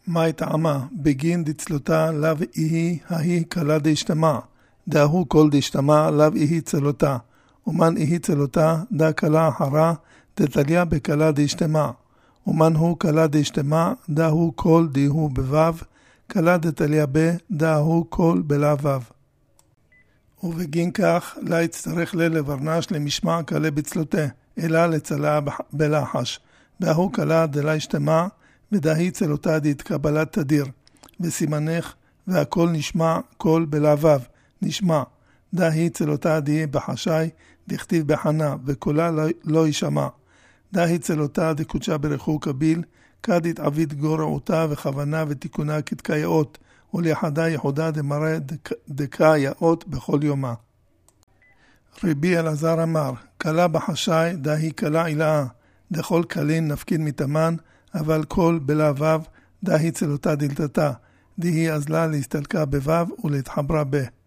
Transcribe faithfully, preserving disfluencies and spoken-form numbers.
מה טעמה? בגין דצלותה לאו איהי ההיא קלה דשתמה. דהוא כל דשתמה לאו איהי צלותה. ומן איהי צלותה דה קלה אחרה דתליה בקלה דשתמה. ומן הוא קלה דשתמה דהוא כל דהוא בוו. קלה דתליה ב דהוא כל בלה וו. ובגין כך לא יצטרך ללברנש למשמע קלה בצלותה, אלא לצלה בלחש. דהוא קלה דלה ישתמה ודהי צלותה דתקבלת תדיר. וסימנך והכל נשמע כל בלה וו. נשמע. דהי צלותה די בחשי דכתיב בחנה וקולה לא ישמע. דהי צלותה דקודשה ברכו קביל כדית עביד גורעותה וכוונה ותיקונה כתקייאות וליחדה יחודה דמראה דקה יאות בכל יומה. רבי אלעזר אמר, קלה בחשי דהי קלה עילאה, דכל קלין נפקיד מתאמן, אבל כל בלה וו דהי צלותה דלתתה, דהי אזלה להסתלקה בוו ולהתחברה ב.